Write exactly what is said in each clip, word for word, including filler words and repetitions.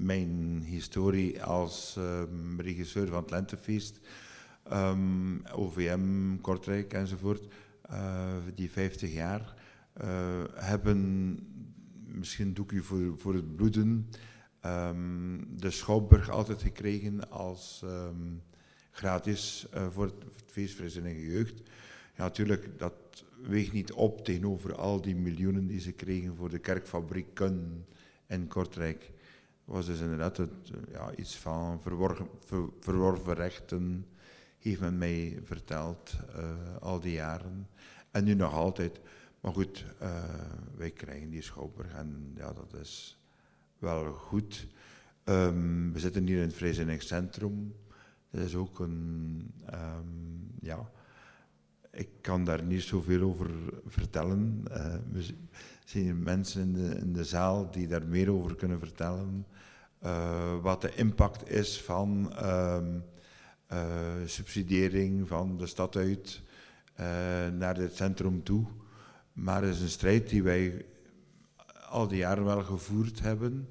mijn historie als um, regisseur van het Lentefeest, um, O V M, Kortrijk enzovoort, uh, die vijftig jaar, uh, hebben, misschien een doekje voor, voor het bloeden, um, de Schouwburg altijd gekregen als um, gratis uh, voor het, het feest voor zinnige jeugd. Ja, natuurlijk, dat weegt niet op tegenover al die miljoenen die ze kregen voor de kerkfabrieken in Kortrijk. Dat was dus inderdaad het, ja, iets van verworven, ver, verworven rechten, heeft men mij verteld, uh, al die jaren. En nu nog altijd. Maar goed, uh, wij krijgen die Schouwburg en ja, dat is wel goed. Um, we zitten hier in het Vrijzinnig Centrum. Dat is ook een, um, ja... Ik kan daar niet zoveel over vertellen. Uh, we zien mensen in de, in de zaal die daar meer over kunnen vertellen. Uh, wat de impact is van uh, uh, subsidiëring van de stad uit uh, naar het centrum toe. Maar het is een strijd die wij al die jaren wel gevoerd hebben.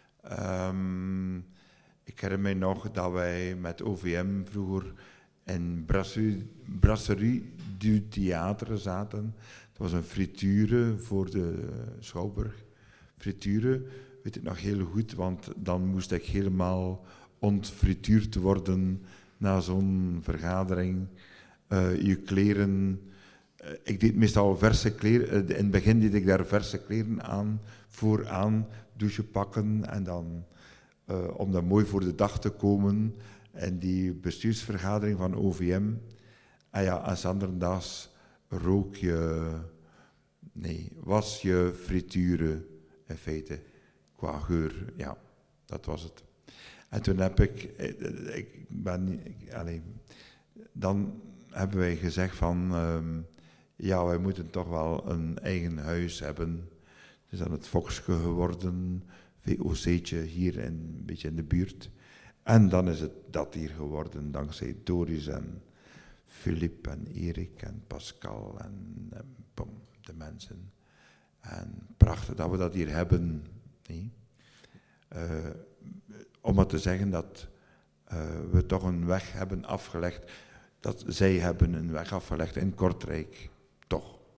Um, ik herinner mij nog dat wij met O V M vroeger in Brasserie, Brasserie du Theater zaten. Dat was een frituure voor de Schouwburg. Frituure, weet ik nog heel goed, want dan moest ik helemaal ontfrituurd worden na zo'n vergadering. Uh, je kleren, uh, ik deed meestal verse kleren, uh, in het begin deed ik daar verse kleren aan, vooraan, douchen pakken en dan, uh, om dan mooi voor de dag te komen. En die bestuursvergadering van O V M, en ja, als anderdags rook je, nee, was je frituren in feite, qua geur, ja, dat was het. En toen heb ik, ik ben niet, ik, allez, dan hebben wij gezegd van, um, ja, wij moeten toch wel een eigen huis hebben. Het is dan het Foxke geworden, V O C'tje hier in, een beetje in de buurt. En dan is het dat hier geworden, dankzij Doris en Philippe en Erik en Pascal en, en bom, de mensen. En prachtig dat we dat hier hebben. Nee? Uh, om maar te zeggen dat uh, we toch een weg hebben afgelegd, dat zij hebben een weg afgelegd in Kortrijk, toch.